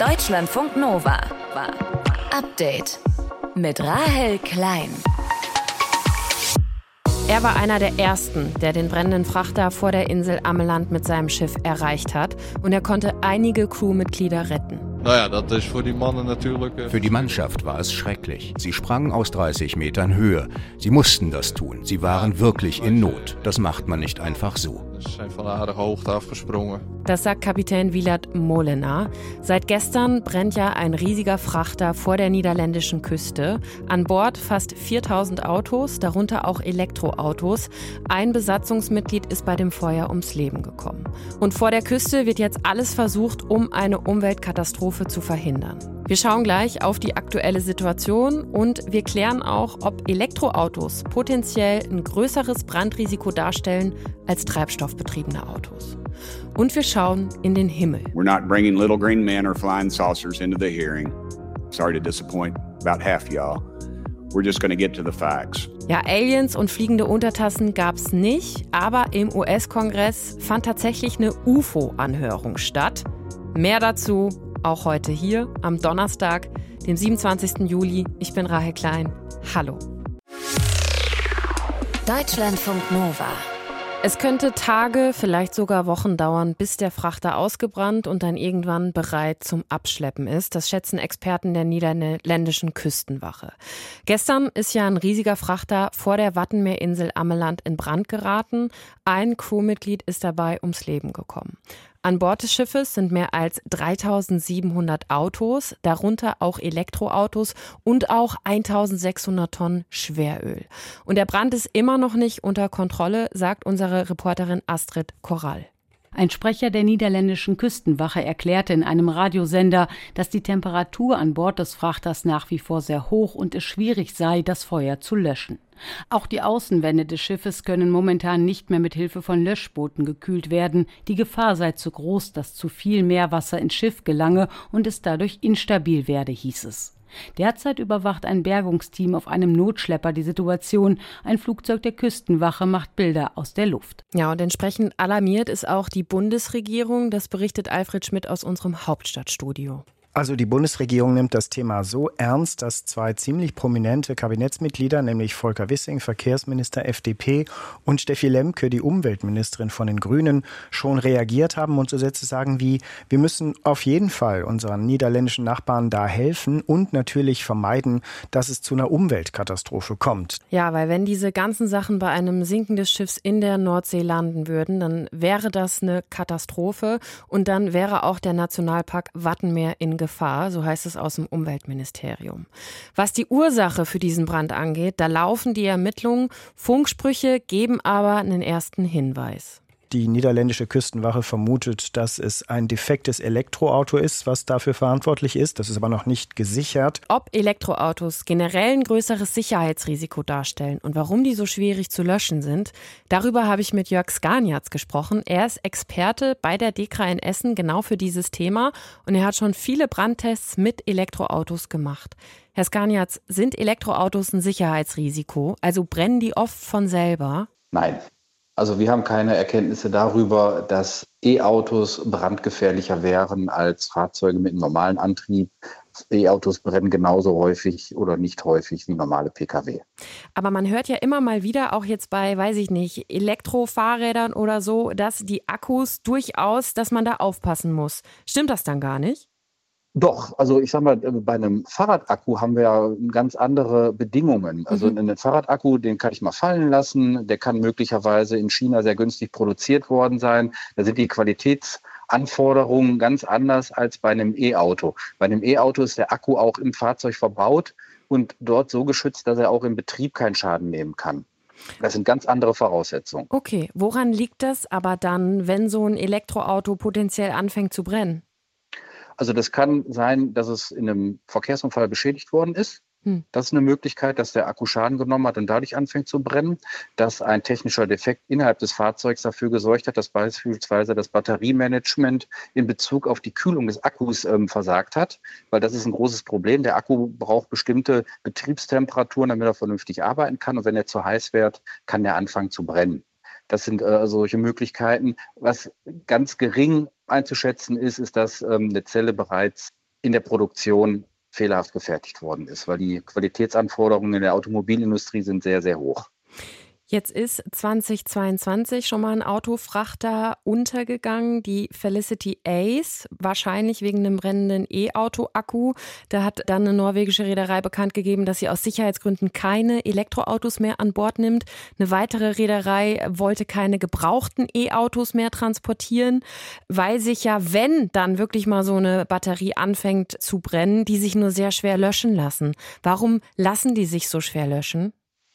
Deutschlandfunk Nova. Update mit Rahel Klein. Er war einer der Ersten, der den brennenden Frachter vor der Insel Ammeland mit seinem Schiff erreicht hat. Und er konnte einige Crewmitglieder retten. Naja, das ist für die Männer natürlich... Für die Mannschaft war es schrecklich. Sie sprangen aus 30 Metern Höhe. Sie mussten das tun. Sie waren wirklich in Not. Das macht man nicht einfach so. Sie sind von einer Hoogte abgesprungen. Das sagt Kapitän Wielert Molenaar. Seit gestern brennt ja ein riesiger Frachter vor der niederländischen Küste. An Bord fast 4000 Autos, darunter auch Elektroautos. Ein Besatzungsmitglied ist bei dem Feuer ums Leben gekommen. Und vor der Küste wird jetzt alles versucht, um eine Umweltkatastrophe zu verhindern. Wir schauen gleich auf die aktuelle Situation und wir klären auch, ob Elektroautos potenziell ein größeres Brandrisiko darstellen als treibstoffbetriebene Autos. Und wir schauen in den Himmel. We're not bringing little green men or flying saucers into the hearing. Sorry to disappoint about half y'all. We're just going to get to the facts. Ja, Aliens und fliegende Untertassen gab's nicht, aber im US-Kongress fand tatsächlich eine UFO-Anhörung statt. Mehr dazu auch heute hier am Donnerstag, dem 27. Juli. Ich bin Rahel Klein. Hallo. Deutschlandfunk Nova. Es könnte Tage, vielleicht sogar Wochen dauern, bis der Frachter ausgebrannt und dann irgendwann bereit zum Abschleppen ist. Das schätzen Experten der niederländischen Küstenwache. Gestern ist ja ein riesiger Frachter vor der Wattenmeerinsel Ammeland in Brand geraten. Ein Crewmitglied ist dabei ums Leben gekommen. An Bord des Schiffes sind mehr als 3700 Autos, darunter auch Elektroautos und auch 1600 Tonnen Schweröl. Und der Brand ist immer noch nicht unter Kontrolle, sagt unsere Reporterin Astrid Korall. Ein Sprecher der niederländischen Küstenwache erklärte in einem Radiosender, dass die Temperatur an Bord des Frachters nach wie vor sehr hoch und es schwierig sei, das Feuer zu löschen. Auch die Außenwände des Schiffes können momentan nicht mehr mit Hilfe von Löschbooten gekühlt werden. Die Gefahr sei zu groß, dass zu viel Meerwasser ins Schiff gelange und es dadurch instabil werde, hieß es. Derzeit überwacht ein Bergungsteam auf einem Notschlepper die Situation. Ein Flugzeug der Küstenwache macht Bilder aus der Luft. Ja, und entsprechend alarmiert ist auch die Bundesregierung. Das berichtet Alfred Schmidt aus unserem Hauptstadtstudio. Also die Bundesregierung nimmt das Thema so ernst, dass zwei ziemlich prominente Kabinettsmitglieder, nämlich Volker Wissing, Verkehrsminister FDP, und Steffi Lemke, die Umweltministerin von den Grünen, schon reagiert haben und so Sätze sagen wie: Wir müssen auf jeden Fall unseren niederländischen Nachbarn da helfen und natürlich vermeiden, dass es zu einer Umweltkatastrophe kommt. Ja, weil wenn diese ganzen Sachen bei einem Sinken des Schiffs in der Nordsee landen würden, dann wäre das eine Katastrophe und dann wäre auch der Nationalpark Wattenmeer in Gefahr, so heißt es aus dem Umweltministerium. Was die Ursache für diesen Brand angeht, da laufen die Ermittlungen. Funksprüche geben aber einen ersten Hinweis. Die niederländische Küstenwache vermutet, dass es ein defektes Elektroauto ist, was dafür verantwortlich ist. Das ist aber noch nicht gesichert. Ob Elektroautos generell ein größeres Sicherheitsrisiko darstellen und warum die so schwierig zu löschen sind, darüber habe ich mit Jörg Skarniatz gesprochen. Er ist Experte bei der DEKRA in Essen genau für dieses Thema und er hat schon viele Brandtests mit Elektroautos gemacht. Herr Skarniatz, sind Elektroautos ein Sicherheitsrisiko? Also brennen die oft von selber? Nein. Also wir haben keine Erkenntnisse darüber, dass E-Autos brandgefährlicher wären als Fahrzeuge mit einem normalen Antrieb. E-Autos brennen genauso häufig oder nicht häufig wie normale Pkw. Aber man hört ja immer mal wieder, auch jetzt bei, weiß ich nicht, Elektrofahrrädern oder so, dass die Akkus durchaus, dass man da aufpassen muss. Stimmt das dann gar nicht? Doch, also ich sag mal, bei einem Fahrradakku haben wir ja ganz andere Bedingungen. Also einen Fahrradakku, den kann ich mal fallen lassen, der kann möglicherweise in China sehr günstig produziert worden sein. Da sind die Qualitätsanforderungen ganz anders als bei einem E-Auto. Bei einem E-Auto ist der Akku auch im Fahrzeug verbaut und dort so geschützt, dass er auch im Betrieb keinen Schaden nehmen kann. Das sind ganz andere Voraussetzungen. Okay, woran liegt das aber dann, wenn so ein Elektroauto potenziell anfängt zu brennen? Also das kann sein, dass es in einem Verkehrsunfall beschädigt worden ist. Das ist eine Möglichkeit, dass der Akku Schaden genommen hat und dadurch anfängt zu brennen. Dass ein technischer Defekt innerhalb des Fahrzeugs dafür gesorgt hat, dass beispielsweise das Batteriemanagement in Bezug auf die Kühlung des Akkus versagt hat. Weil das ist ein großes Problem. Der Akku braucht bestimmte Betriebstemperaturen, damit er vernünftig arbeiten kann. Und wenn er zu heiß wird, kann er anfangen zu brennen. Das sind solche Möglichkeiten. Was ganz gering einzuschätzen ist, dass eine Zelle bereits in der Produktion fehlerhaft gefertigt worden ist, weil die Qualitätsanforderungen in der Automobilindustrie sind sehr, sehr hoch. Jetzt ist 2022 schon mal ein Autofrachter untergegangen, die Felicity Ace, wahrscheinlich wegen einem brennenden E-Auto-Akku. Da hat dann eine norwegische Reederei bekannt gegeben, dass sie aus Sicherheitsgründen keine Elektroautos mehr an Bord nimmt. Eine weitere Reederei wollte keine gebrauchten E-Autos mehr transportieren, weil sich ja, wenn dann wirklich mal so eine Batterie anfängt zu brennen, die sich nur sehr schwer löschen lassen. Warum lassen die sich so schwer löschen?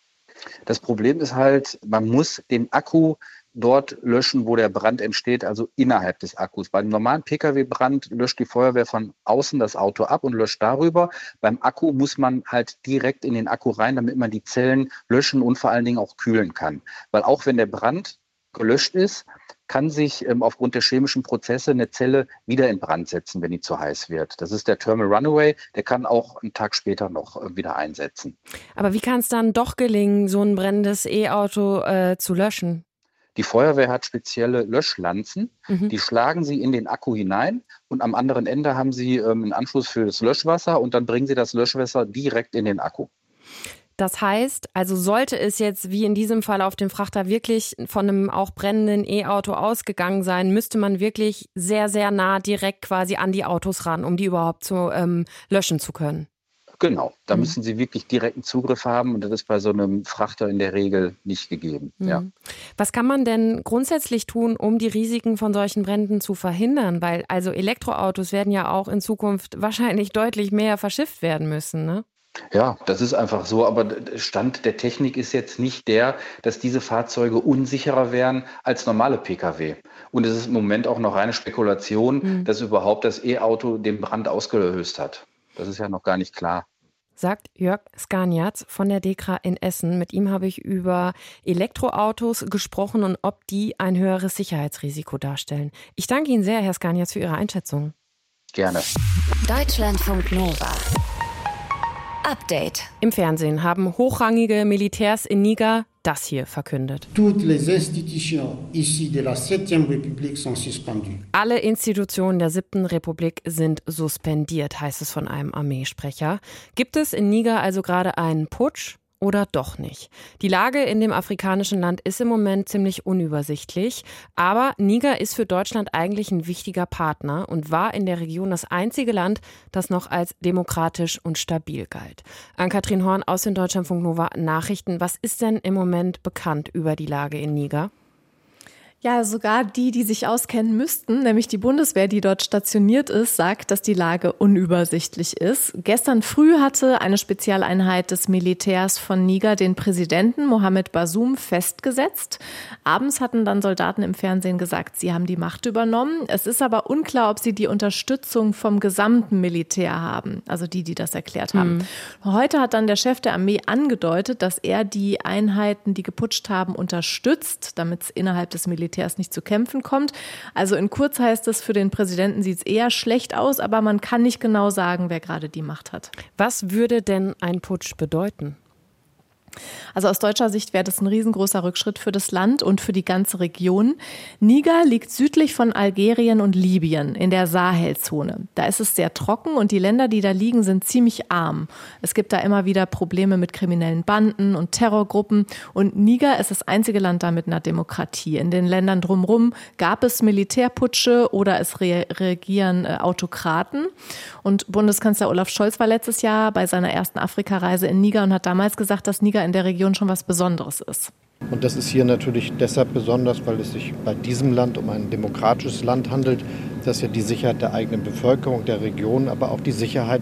Das Problem ist halt, man muss den Akku dort löschen, wo der Brand entsteht, also innerhalb des Akkus. Beim normalen Pkw-Brand löscht die Feuerwehr von außen das Auto ab und löscht darüber. Beim Akku muss man halt direkt in den Akku rein, damit man die Zellen löschen und vor allen Dingen auch kühlen kann. Weil auch wenn der Brand gelöscht ist, kann sich aufgrund der chemischen Prozesse eine Zelle wieder in Brand setzen, wenn die zu heiß wird. Das ist der Thermal Runaway, der kann auch einen Tag später noch wieder einsetzen. Aber wie kann es dann doch gelingen, so ein brennendes E-Auto zu löschen? Die Feuerwehr hat spezielle Löschlanzen, die schlagen sie in den Akku hinein und am anderen Ende haben sie einen Anschluss für das Löschwasser und dann bringen sie das Löschwasser direkt in den Akku. Das heißt, also sollte es jetzt wie in diesem Fall auf dem Frachter wirklich von einem auch brennenden E-Auto ausgegangen sein, müsste man wirklich sehr, sehr nah direkt quasi an die Autos ran, um die überhaupt zu löschen zu können. Genau, da müssen sie wirklich direkten Zugriff haben und das ist bei so einem Frachter in der Regel nicht gegeben. Ja. Was kann man denn grundsätzlich tun, um die Risiken von solchen Bränden zu verhindern? Weil also Elektroautos werden ja auch in Zukunft wahrscheinlich deutlich mehr verschifft werden müssen, ne? Ja, das ist einfach so, aber Stand der Technik ist jetzt nicht der, dass diese Fahrzeuge unsicherer wären als normale Pkw. Und es ist im Moment auch noch reine Spekulation, dass überhaupt das E-Auto den Brand ausgelöst hat. Das ist ja noch gar nicht klar. Sagt Jörg Skaniatz von der DEKRA in Essen. Mit ihm habe ich über Elektroautos gesprochen und ob die ein höheres Sicherheitsrisiko darstellen. Ich danke Ihnen sehr, Herr Skaniatz, für Ihre Einschätzung. Gerne. Deutschlandfunk Nova. Update. Im Fernsehen haben hochrangige Militärs in Niger das hier verkündet. Alle Institutionen der 7. Republik sind suspendiert, heißt es von einem Armeesprecher. Gibt es in Niger also gerade einen Putsch? Oder doch nicht. Die Lage in dem afrikanischen Land ist im Moment ziemlich unübersichtlich, aber Niger ist für Deutschland eigentlich ein wichtiger Partner und war in der Region das einzige Land, das noch als demokratisch und stabil galt. Ann-Kathrin Horn aus den Deutschlandfunk Nova Nachrichten. Was ist denn im Moment bekannt über die Lage in Niger? Ja, sogar die sich auskennen müssten, nämlich die Bundeswehr, die dort stationiert ist, sagt, dass die Lage unübersichtlich ist. Gestern früh hatte eine Spezialeinheit des Militärs von Niger den Präsidenten Mohamed Bazoum festgesetzt. Abends hatten dann Soldaten im Fernsehen gesagt, sie haben die Macht übernommen. Es ist aber unklar, ob sie die Unterstützung vom gesamten Militär haben, also die das erklärt haben. Heute hat dann der Chef der Armee angedeutet, dass er die Einheiten, die geputscht haben, unterstützt, damit es innerhalb des Militärs nicht zu Kämpfen kommt. Also in kurz heißt es, für den Präsidenten sieht es eher schlecht aus, aber man kann nicht genau sagen, wer gerade die Macht hat. Was würde denn ein Putsch bedeuten? Also aus deutscher Sicht wäre das ein riesengroßer Rückschritt für das Land und für die ganze Region. Niger liegt südlich von Algerien und Libyen in der Sahelzone. Da ist es sehr trocken und die Länder, die da liegen, sind ziemlich arm. Es gibt da immer wieder Probleme mit kriminellen Banden und Terrorgruppen. Und Niger ist das einzige Land da mit einer Demokratie. In den Ländern drumherum gab es Militärputsche oder es regieren Autokraten. Und Bundeskanzler Olaf Scholz war letztes Jahr bei seiner ersten Afrikareise in Niger und hat damals gesagt, dass Niger in der Region schon was Besonderes ist. Und das ist hier natürlich deshalb besonders, weil es sich bei diesem Land um ein demokratisches Land handelt, das ja die Sicherheit der eigenen Bevölkerung, der Region, aber auch die Sicherheit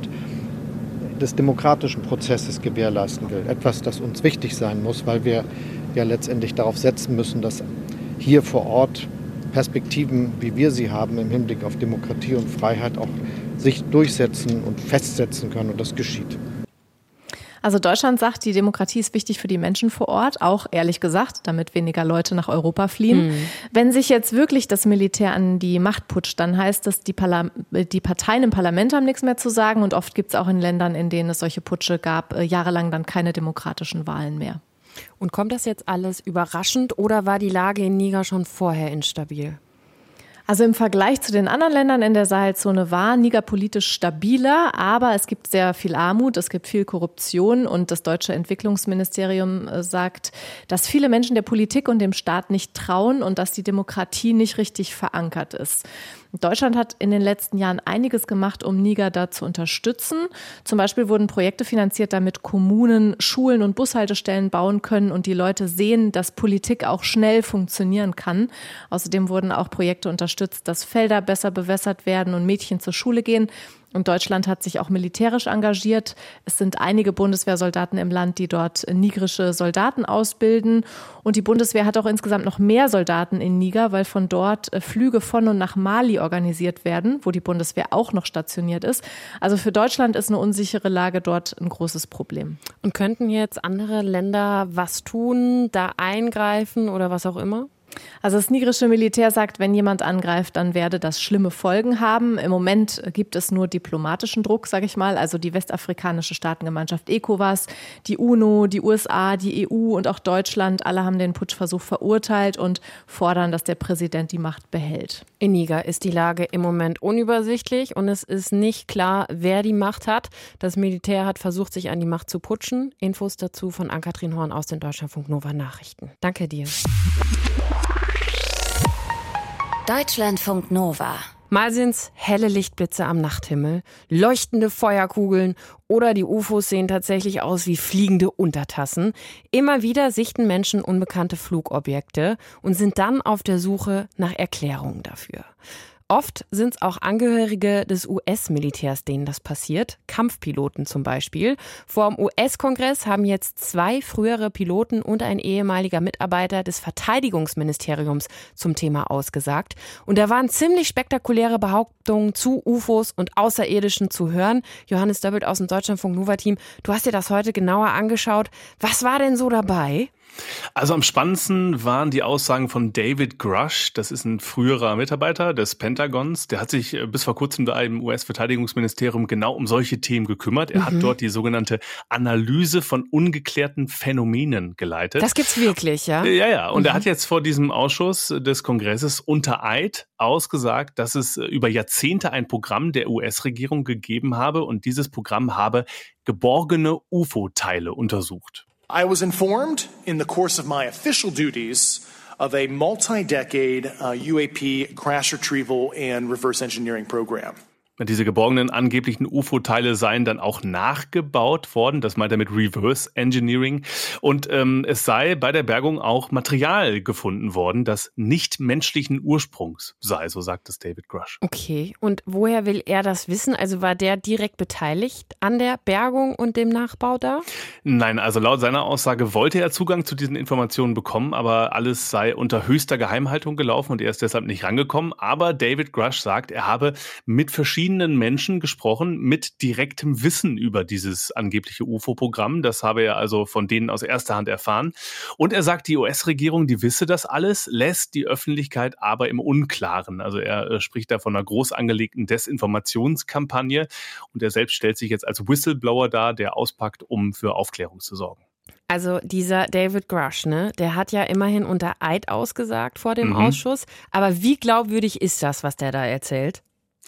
des demokratischen Prozesses gewährleisten will. Etwas, das uns wichtig sein muss, weil wir ja letztendlich darauf setzen müssen, dass hier vor Ort Perspektiven, wie wir sie haben, im Hinblick auf Demokratie und Freiheit auch sich durchsetzen und festsetzen können. Und das geschieht. Also Deutschland sagt, die Demokratie ist wichtig für die Menschen vor Ort, auch ehrlich gesagt, damit weniger Leute nach Europa fliehen. Wenn sich jetzt wirklich das Militär an die Macht putscht, dann heißt das, die Parteien im Parlament haben nichts mehr zu sagen und oft gibt es auch in Ländern, in denen es solche Putsche gab, jahrelang dann keine demokratischen Wahlen mehr. Und kommt das jetzt alles überraschend oder war die Lage in Niger schon vorher instabil? Also im Vergleich zu den anderen Ländern in der Sahelzone war Niger politisch stabiler, aber es gibt sehr viel Armut, es gibt viel Korruption und das deutsche Entwicklungsministerium sagt, dass viele Menschen der Politik und dem Staat nicht trauen und dass die Demokratie nicht richtig verankert ist. Deutschland hat in den letzten Jahren einiges gemacht, um Niger da zu unterstützen. Zum Beispiel wurden Projekte finanziert, damit Kommunen Schulen und Bushaltestellen bauen können und die Leute sehen, dass Politik auch schnell funktionieren kann. Außerdem wurden auch Projekte unterstützt, dass Felder besser bewässert werden und Mädchen zur Schule gehen. Und Deutschland hat sich auch militärisch engagiert. Es sind einige Bundeswehrsoldaten im Land, die dort nigrische Soldaten ausbilden. Und die Bundeswehr hat auch insgesamt noch mehr Soldaten in Niger, weil von dort Flüge von und nach Mali organisiert werden, wo die Bundeswehr auch noch stationiert ist. Also für Deutschland ist eine unsichere Lage dort ein großes Problem. Und könnten jetzt andere Länder was tun, da eingreifen oder was auch immer? Also das nigrische Militär sagt, wenn jemand angreift, dann werde das schlimme Folgen haben. Im Moment gibt es nur diplomatischen Druck, sage ich mal. Also die westafrikanische Staatengemeinschaft ECOWAS, die UNO, die USA, die EU und auch Deutschland, alle haben den Putschversuch verurteilt und fordern, dass der Präsident die Macht behält. In Niger ist die Lage im Moment unübersichtlich und es ist nicht klar, wer die Macht hat. Das Militär hat versucht, sich an die Macht zu putschen. Infos dazu von Ann-Kathrin Horn aus den Deutschlandfunk Nova Nachrichten. Danke dir. Deutschlandfunk Nova. Mal sind's helle Lichtblitze am Nachthimmel, leuchtende Feuerkugeln oder die UFOs sehen tatsächlich aus wie fliegende Untertassen. Immer wieder sichten Menschen unbekannte Flugobjekte und sind dann auf der Suche nach Erklärungen dafür. Oft sind es auch Angehörige des US-Militärs, denen das passiert. Kampfpiloten zum Beispiel. Vor dem US-Kongress haben jetzt 2 frühere Piloten und ein ehemaliger Mitarbeiter des Verteidigungsministeriums zum Thema ausgesagt. Und da waren ziemlich spektakuläre Behauptungen zu UFOs und Außerirdischen zu hören. Johannes Döbbelt aus dem Deutschlandfunk Nova-Team, du hast dir das heute genauer angeschaut. Was war denn so dabei? Also am spannendsten waren die Aussagen von David Grush. Das ist ein früherer Mitarbeiter des Pentagons. Der hat sich bis vor kurzem da im US-Verteidigungsministerium genau um solche Themen gekümmert. Er hat dort die sogenannte Analyse von ungeklärten Phänomenen geleitet. Das gibt's wirklich, ja? Ja. Und er hat jetzt vor diesem Ausschuss des Kongresses unter Eid ausgesagt, dass es über Jahrzehnte ein Programm der US-Regierung gegeben habe und dieses Programm habe geborgene UFO-Teile untersucht. I was informed in the course of my official duties of a multi-decade UAP crash retrieval and reverse engineering program. Diese geborgenen angeblichen UFO-Teile seien dann auch nachgebaut worden. Das meint er mit Reverse Engineering. Und es sei bei der Bergung auch Material gefunden worden, das nicht menschlichen Ursprungs sei, so sagt es David Grush. Okay, und woher will er das wissen? Also war der direkt beteiligt an der Bergung und dem Nachbau da? Nein, also laut seiner Aussage wollte er Zugang zu diesen Informationen bekommen, aber alles sei unter höchster Geheimhaltung gelaufen und er ist deshalb nicht rangekommen. Aber David Grush sagt, er habe mit verschiedenen Menschen gesprochen mit direktem Wissen über dieses angebliche UFO-Programm. Das habe er also von denen aus erster Hand erfahren. Und er sagt, die US-Regierung, die wisse das alles, lässt die Öffentlichkeit aber im Unklaren. Also er spricht da von einer groß angelegten Desinformationskampagne und er selbst stellt sich jetzt als Whistleblower dar, der auspackt, um für Aufklärung zu sorgen. Also dieser David Grush, ne, der hat ja immerhin unter Eid ausgesagt vor dem Ausschuss. Aber wie glaubwürdig ist das, was der da erzählt?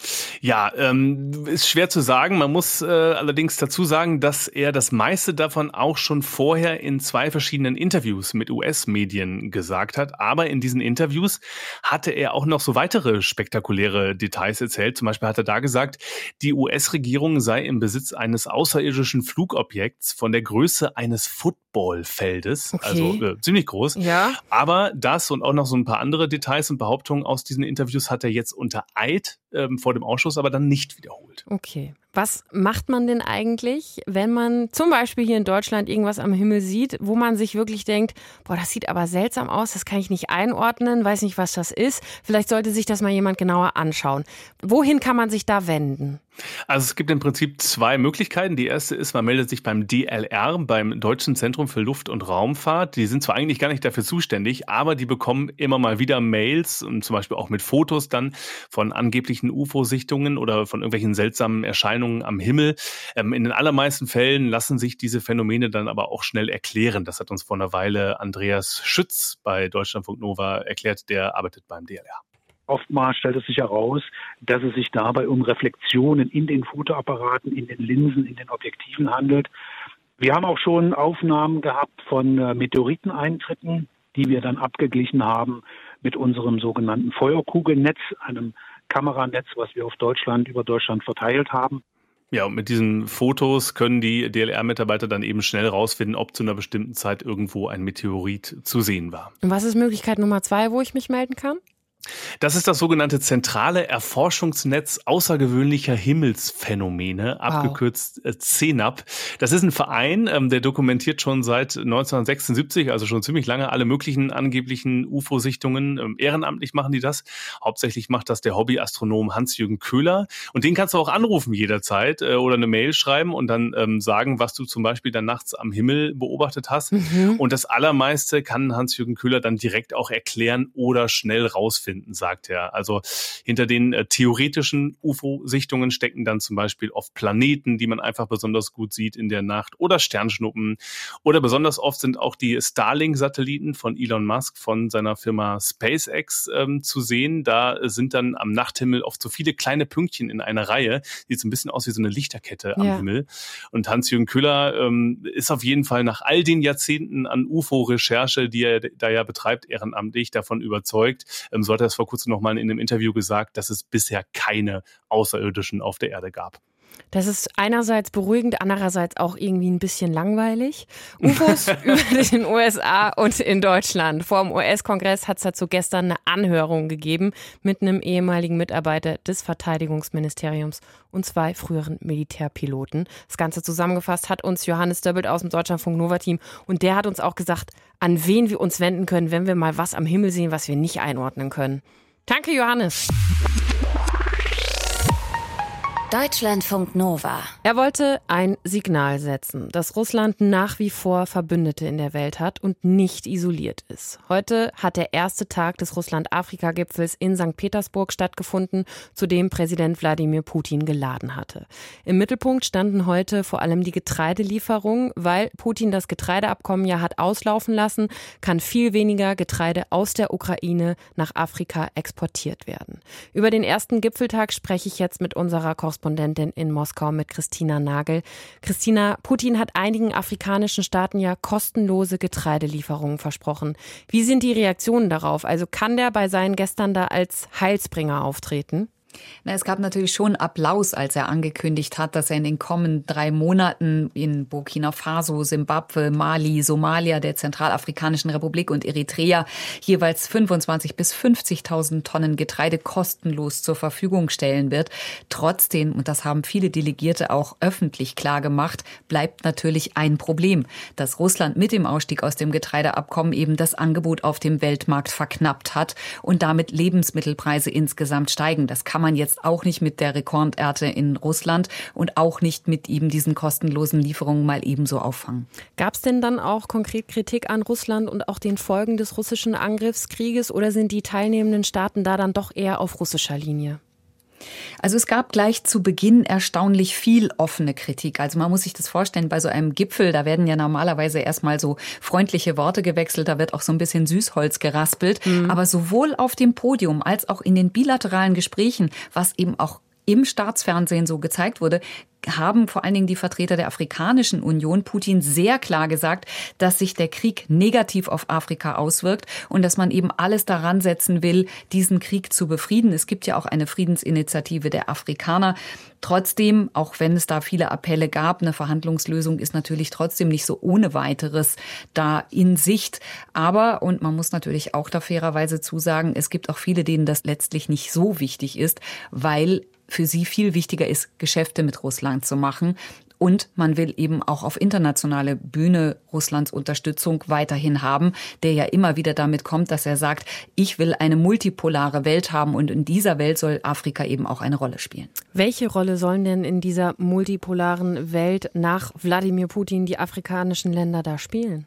Ja, ist schwer zu sagen. Man muss allerdings dazu sagen, dass er das meiste davon auch schon vorher in 2 verschiedenen Interviews mit US-Medien gesagt hat. Aber in diesen Interviews hatte er auch noch so weitere spektakuläre Details erzählt. Zum Beispiel hat er da gesagt, die US-Regierung sei im Besitz eines außerirdischen Flugobjekts von der Größe eines Footballfeldes. Okay. Also ziemlich groß. Ja. Aber das und auch noch so ein paar andere Details und Behauptungen aus diesen Interviews hat er jetzt unter Eid vor dem Ausschuss aber dann nicht wiederholt. Okay. Was macht man denn eigentlich, wenn man zum Beispiel hier in Deutschland irgendwas am Himmel sieht, wo man sich wirklich denkt, boah, das sieht aber seltsam aus, das kann ich nicht einordnen, weiß nicht, was das ist. Vielleicht sollte sich das mal jemand genauer anschauen. Wohin kann man sich da wenden? Also es gibt im Prinzip 2 Möglichkeiten. Die erste ist, man meldet sich beim DLR, beim Deutschen Zentrum für Luft- und Raumfahrt. Die sind zwar eigentlich gar nicht dafür zuständig, aber die bekommen immer mal wieder Mails, zum Beispiel auch mit Fotos dann von angeblichen UFO-Sichtungen oder von irgendwelchen seltsamen Erscheinungen am Himmel. In den allermeisten Fällen lassen sich diese Phänomene dann aber auch schnell erklären. Das hat uns vor einer Weile Andreas Schütz bei Deutschlandfunk Nova erklärt, der arbeitet beim DLR. Oftmals stellt es sich heraus, dass es sich dabei um Reflexionen in den Fotoapparaten, in den Linsen, in den Objektiven handelt. Wir haben auch schon Aufnahmen gehabt von Meteoriteneintritten, die wir dann abgeglichen haben mit unserem sogenannten Feuerkugelnetz, einem Kameranetz, was wir über Deutschland verteilt haben. Ja, und mit diesen Fotos können die DLR-Mitarbeiter dann eben schnell rausfinden, ob zu einer bestimmten Zeit irgendwo ein Meteorit zu sehen war. Und was ist Möglichkeit Nummer 2, wo ich mich melden kann? Das ist das sogenannte Zentrale Erforschungsnetz außergewöhnlicher Himmelsphänomene, abgekürzt CENAP. Das ist ein Verein, der dokumentiert schon seit 1976, also schon ziemlich lange, alle möglichen angeblichen UFO-Sichtungen. Ehrenamtlich machen die das. Hauptsächlich macht das der Hobbyastronom Hans-Jürgen Köhler. Und den kannst du auch anrufen jederzeit oder eine Mail schreiben und dann sagen, was du zum Beispiel dann nachts am Himmel beobachtet hast. Und das Allermeiste kann Hans-Jürgen Köhler dann direkt auch erklären oder schnell rausfinden, sagt er. Also hinter den theoretischen UFO-Sichtungen stecken dann zum Beispiel oft Planeten, die man einfach besonders gut sieht in der Nacht, oder Sternschnuppen. Oder besonders oft sind auch die Starlink-Satelliten von Elon Musk von seiner Firma SpaceX zu sehen. Da sind dann am Nachthimmel oft so viele kleine Pünktchen in einer Reihe. Sieht so ein bisschen aus wie so eine Lichterkette am Himmel. Und Hans-Jürgen Köhler ist auf jeden Fall nach all den Jahrzehnten an UFO-Recherche, die er da ja betreibt, ehrenamtlich davon überzeugt. So hat er es vor kurzem nochmal in einem Interview gesagt, dass es bisher keine Außerirdischen auf der Erde gab. Das ist einerseits beruhigend, andererseits auch irgendwie ein bisschen langweilig. UFOs über den USA und in Deutschland. Vor dem US-Kongress hat es dazu gestern eine Anhörung gegeben mit einem ehemaligen Mitarbeiter des Verteidigungsministeriums und 2 früheren Militärpiloten. Das Ganze zusammengefasst hat uns Johannes Döbbelt aus dem Deutschlandfunk Nova-Team und der hat uns auch gesagt, an wen wir uns wenden können, wenn wir mal was am Himmel sehen, was wir nicht einordnen können. Danke, Johannes. Deutschlandfunk Nova. Er wollte ein Signal setzen, dass Russland nach wie vor Verbündete in der Welt hat und nicht isoliert ist. Heute hat der erste Tag des Russland-Afrika-Gipfels in St. Petersburg stattgefunden, zu dem Präsident Wladimir Putin geladen hatte. Im Mittelpunkt standen heute vor allem die Getreidelieferungen, weil Putin das Getreideabkommen ja hat auslaufen lassen, kann viel weniger Getreide aus der Ukraine nach Afrika exportiert werden. Über den ersten Gipfeltag spreche ich jetzt mit unserer Korrespondentin in Moskau, mit Christina Nagel. Christina, Putin hat einigen afrikanischen Staaten ja kostenlose Getreidelieferungen versprochen. Wie sind die Reaktionen darauf? Also kann der bei seinen Gästen da als Heilsbringer auftreten? Es gab natürlich schon Applaus, als er angekündigt hat, dass er in den kommenden 3 Monaten in Burkina Faso, Simbabwe, Mali, Somalia, der Zentralafrikanischen Republik und Eritrea jeweils 25.000 bis 50.000 Tonnen Getreide kostenlos zur Verfügung stellen wird. Trotzdem, und das haben viele Delegierte auch öffentlich klargemacht, bleibt natürlich ein Problem, dass Russland mit dem Ausstieg aus dem Getreideabkommen eben das Angebot auf dem Weltmarkt verknappt hat und damit Lebensmittelpreise insgesamt steigen. Das kann man jetzt auch nicht mit der Rekordernte in Russland und auch nicht mit eben diesen kostenlosen Lieferungen mal ebenso auffangen. Gab es denn dann auch konkret Kritik an Russland und auch den Folgen des russischen Angriffskrieges oder sind die teilnehmenden Staaten da dann doch eher auf russischer Linie? Also es gab gleich zu Beginn erstaunlich viel offene Kritik. Also man muss sich das vorstellen, bei so einem Gipfel, da werden ja normalerweise erstmal so freundliche Worte gewechselt, da wird auch so ein bisschen Süßholz geraspelt. Aber sowohl auf dem Podium als auch in den bilateralen Gesprächen, was eben auch im Staatsfernsehen so gezeigt wurde, haben vor allen Dingen die Vertreter der Afrikanischen Union Putin sehr klar gesagt, dass sich der Krieg negativ auf Afrika auswirkt und dass man eben alles daran setzen will, diesen Krieg zu befrieden. Es gibt ja auch eine Friedensinitiative der Afrikaner. Trotzdem, auch wenn es da viele Appelle gab, eine Verhandlungslösung ist natürlich trotzdem nicht so ohne weiteres da in Sicht. Aber, und man muss natürlich auch da fairerweise zusagen, es gibt auch viele, denen das letztlich nicht so wichtig ist, weil für sie viel wichtiger ist, Geschäfte mit Russland zu machen. Und man will eben auch auf internationale Bühne Russlands Unterstützung weiterhin haben, der ja immer wieder damit kommt, dass er sagt, ich will eine multipolare Welt haben und in dieser Welt soll Afrika eben auch eine Rolle spielen. Welche Rolle sollen denn in dieser multipolaren Welt nach Wladimir Putin die afrikanischen Länder da spielen?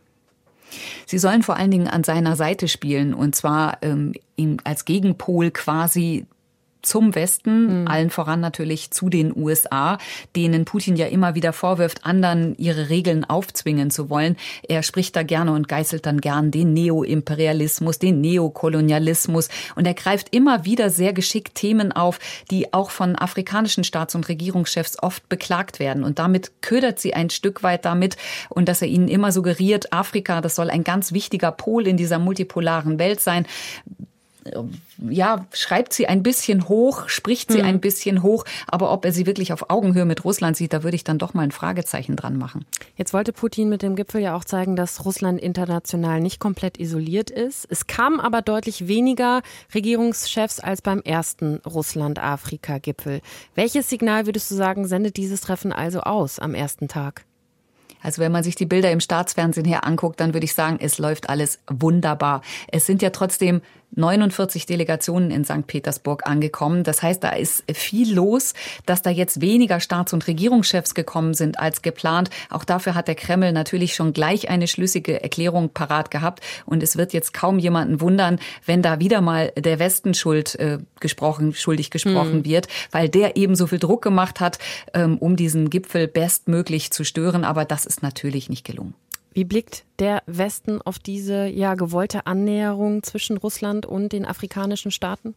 Sie sollen vor allen Dingen an seiner Seite spielen und zwar ihm als Gegenpol quasi zum Westen, allen voran natürlich zu den USA, denen Putin ja immer wieder vorwirft, anderen ihre Regeln aufzwingen zu wollen. Er spricht da gerne und geißelt dann gern den Neoimperialismus, den Neokolonialismus und er greift immer wieder sehr geschickt Themen auf, die auch von afrikanischen Staats- und Regierungschefs oft beklagt werden. Und damit ködert sie ein Stück weit damit und dass er ihnen immer suggeriert, Afrika, das soll ein ganz wichtiger Pol in dieser multipolaren Welt sein. Ja, schreibt sie ein bisschen hoch, spricht sie ein bisschen hoch, aber ob er sie wirklich auf Augenhöhe mit Russland sieht, da würde ich dann doch mal ein Fragezeichen dran machen. Jetzt wollte Putin mit dem Gipfel ja auch zeigen, dass Russland international nicht komplett isoliert ist. Es kamen aber deutlich weniger Regierungschefs als beim ersten Russland-Afrika-Gipfel. Welches Signal, würdest du sagen, sendet dieses Treffen also aus am ersten Tag? Also wenn man sich die Bilder im Staatsfernsehen her anguckt, dann würde ich sagen, es läuft alles wunderbar. Es sind ja trotzdem 49 Delegationen in St. Petersburg angekommen. Das heißt, da ist viel los. Dass da jetzt weniger Staats- und Regierungschefs gekommen sind als geplant, auch dafür hat der Kreml natürlich schon gleich eine schlüssige Erklärung parat gehabt. Und es wird jetzt kaum jemanden wundern, wenn da wieder mal der Westen schuldig gesprochen wird, weil der eben so viel Druck gemacht hat, um diesen Gipfel bestmöglich zu stören. Aber das ist natürlich nicht gelungen. Wie blickt der Westen auf diese gewollte Annäherung zwischen Russland und den afrikanischen Staaten?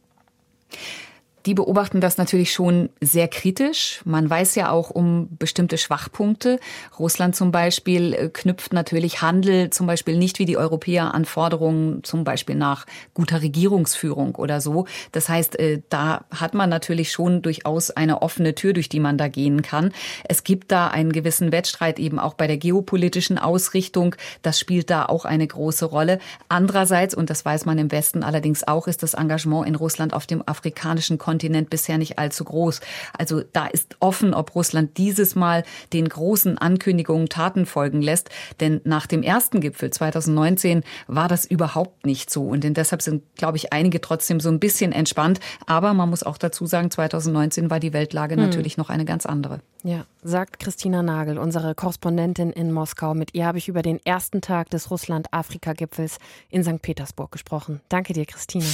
Die beobachten das natürlich schon sehr kritisch. Man weiß ja auch um bestimmte Schwachpunkte. Russland zum Beispiel knüpft natürlich Handel zum Beispiel nicht wie die Europäer an Forderungen zum Beispiel nach guter Regierungsführung oder so. Das heißt, da hat man natürlich schon durchaus eine offene Tür, durch die man da gehen kann. Es gibt da einen gewissen Wettstreit eben auch bei der geopolitischen Ausrichtung. Das spielt da auch eine große Rolle. Andererseits, und das weiß man im Westen allerdings auch, ist das Engagement in Russland auf dem afrikanischen Kontinent bisher nicht allzu groß. Also da ist offen, ob Russland dieses Mal den großen Ankündigungen Taten folgen lässt. Denn nach dem ersten Gipfel 2019 war das überhaupt nicht so. Und deshalb sind, glaube ich, einige trotzdem so ein bisschen entspannt. Aber man muss auch dazu sagen, 2019 war die Weltlage natürlich noch eine ganz andere. Ja, sagt Christina Nagel, unsere Korrespondentin in Moskau. Mit ihr habe ich über den ersten Tag des Russland-Afrika-Gipfels in St. Petersburg gesprochen. Danke dir, Christina.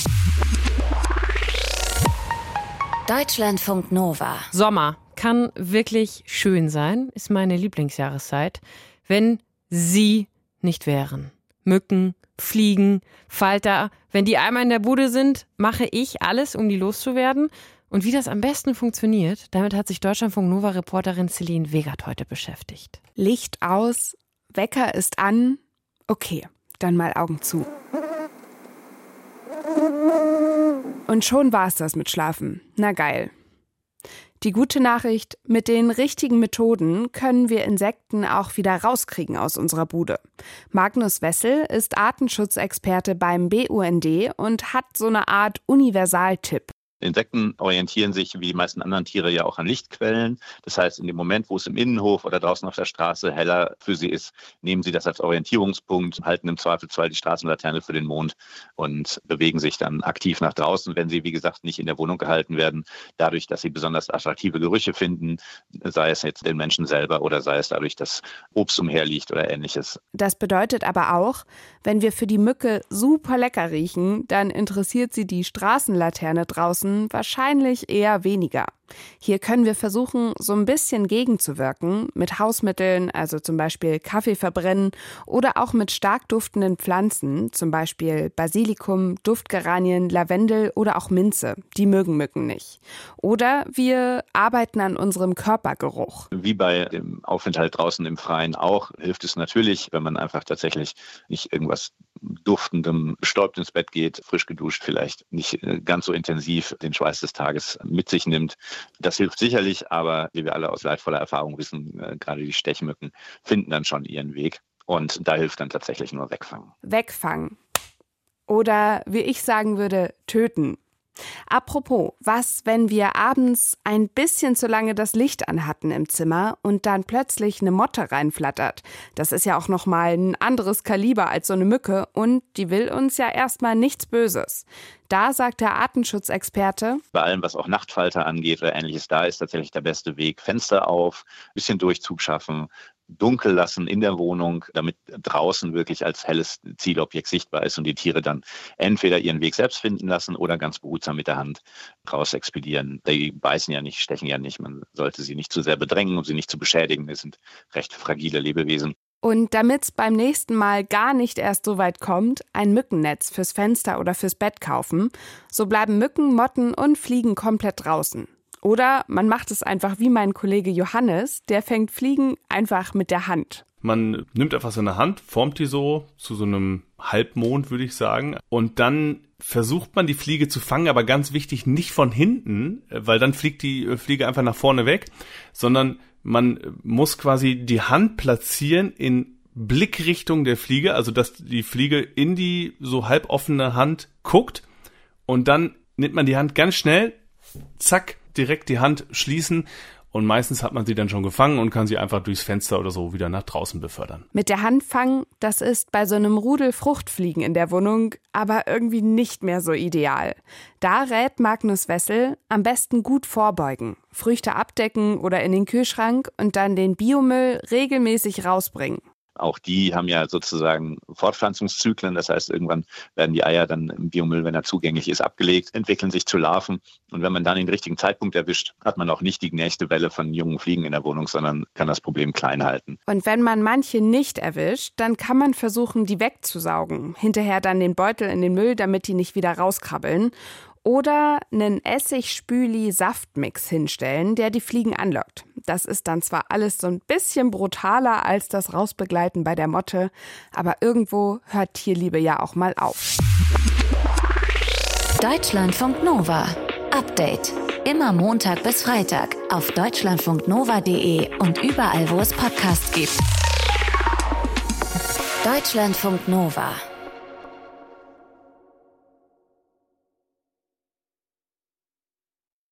Deutschlandfunk Nova. Sommer kann wirklich schön sein, ist meine Lieblingsjahreszeit, wenn sie nicht wären. Mücken, Fliegen, Falter, wenn die einmal in der Bude sind, mache ich alles, um die loszuwerden. Und wie das am besten funktioniert, damit hat sich Deutschlandfunk Nova-Reporterin Celine Wegert heute beschäftigt. Licht aus, Wecker ist an. Okay, dann mal Augen zu. Und schon war es das mit Schlafen. Na geil. Die gute Nachricht, mit den richtigen Methoden können wir Insekten auch wieder rauskriegen aus unserer Bude. Magnus Wessel ist Artenschutzexperte beim BUND und hat so eine Art Universaltipp. Insekten orientieren sich wie die meisten anderen Tiere ja auch an Lichtquellen. Das heißt, in dem Moment, wo es im Innenhof oder draußen auf der Straße heller für sie ist, nehmen sie das als Orientierungspunkt, halten im Zweifelsfall die Straßenlaterne für den Mond und bewegen sich dann aktiv nach draußen, wenn sie, wie gesagt, nicht in der Wohnung gehalten werden, dadurch, dass sie besonders attraktive Gerüche finden, sei es jetzt den Menschen selber oder sei es dadurch, dass Obst umherliegt oder Ähnliches. Das bedeutet aber auch, wenn wir für die Mücke super lecker riechen, dann interessiert sie die Straßenlaterne draußen wahrscheinlich eher weniger. Hier können wir versuchen, so ein bisschen gegenzuwirken mit Hausmitteln, also zum Beispiel Kaffee verbrennen oder auch mit stark duftenden Pflanzen, zum Beispiel Basilikum, Duftgeranien, Lavendel oder auch Minze. Die mögen Mücken nicht. Oder wir arbeiten an unserem Körpergeruch. Wie bei dem Aufenthalt draußen im Freien auch, hilft es natürlich, wenn man einfach tatsächlich nicht irgendwas duftendem, bestäubt ins Bett geht, frisch geduscht, vielleicht nicht ganz so intensiv den Schweiß des Tages mit sich nimmt. Das hilft sicherlich, aber wie wir alle aus leidvoller Erfahrung wissen, gerade die Stechmücken finden dann schon ihren Weg. Und da hilft dann tatsächlich nur Wegfangen. Wegfangen. Oder wie ich sagen würde, töten. Apropos, was, wenn wir abends ein bisschen zu lange das Licht anhatten im Zimmer und dann plötzlich eine Motte reinflattert? Das ist ja auch nochmal ein anderes Kaliber als so eine Mücke und die will uns ja erstmal nichts Böses. Da sagt der Artenschutzexperte: Bei allem, was auch Nachtfalter angeht oder Ähnliches, da ist tatsächlich der beste Weg: Fenster auf, bisschen Durchzug schaffen, dunkel lassen in der Wohnung, damit draußen wirklich als helles Zielobjekt sichtbar ist und die Tiere dann entweder ihren Weg selbst finden lassen oder ganz behutsam mit der Hand raus expedieren. Die beißen ja nicht, stechen ja nicht. Man sollte sie nicht zu sehr bedrängen, um sie nicht zu beschädigen. Es sind recht fragile Lebewesen. Und damit es beim nächsten Mal gar nicht erst so weit kommt, ein Mückennetz fürs Fenster oder fürs Bett kaufen. So bleiben Mücken, Motten und Fliegen komplett draußen. Oder man macht es einfach wie mein Kollege Johannes, der fängt Fliegen einfach mit der Hand. Man nimmt einfach seine Hand, formt die so zu so einem Halbmond, würde ich sagen. Und dann versucht man die Fliege zu fangen, aber ganz wichtig, nicht von hinten, weil dann fliegt die Fliege einfach nach vorne weg, sondern man muss quasi die Hand platzieren in Blickrichtung der Fliege, also dass die Fliege in die so halboffene Hand guckt und dann nimmt man die Hand ganz schnell, zack, direkt die Hand schließen und meistens hat man sie dann schon gefangen und kann sie einfach durchs Fenster oder so wieder nach draußen befördern. Mit der Hand fangen, das ist bei so einem Rudel Fruchtfliegen in der Wohnung aber irgendwie nicht mehr so ideal. Da rät Magnus Wessel, am besten gut vorbeugen, Früchte abdecken oder in den Kühlschrank und dann den Biomüll regelmäßig rausbringen. Auch die haben ja sozusagen Fortpflanzungszyklen. Das heißt, irgendwann werden die Eier dann im Biomüll, wenn er zugänglich ist, abgelegt, entwickeln sich zu Larven. Und wenn man dann den richtigen Zeitpunkt erwischt, hat man auch nicht die nächste Welle von jungen Fliegen in der Wohnung, sondern kann das Problem klein halten. Und wenn man manche nicht erwischt, dann kann man versuchen, die wegzusaugen. Hinterher dann den Beutel in den Müll, damit die nicht wieder rauskrabbeln. Oder einen Essig-Spüli-Saftmix hinstellen, der die Fliegen anlockt. Das ist dann zwar alles so ein bisschen brutaler als das Rausbegleiten bei der Motte, aber irgendwo hört Tierliebe ja auch mal auf. Deutschlandfunk Nova. Update. Immer Montag bis Freitag auf deutschlandfunknova.de und überall, wo es Podcasts gibt. Deutschlandfunk Nova.